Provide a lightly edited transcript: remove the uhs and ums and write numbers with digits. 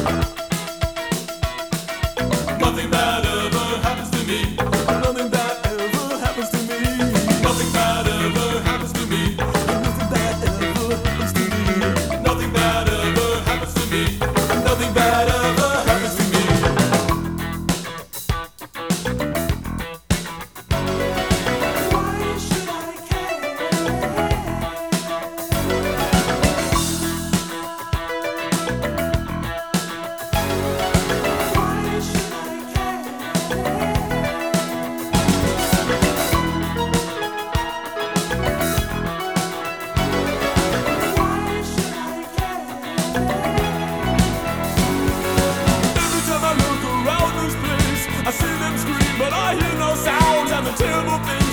Nothing bad ever happens to me. Nothing bad ever happens to me. Nothing bad ever happens to me. Nothing bad ever happens to me. Nothing bad ever happens to me. Nothing bad ever happens to me. Why should I care? Why should I Why should I Every time I look around this place, I see them scream, but I hear no sounds, and the terrible thing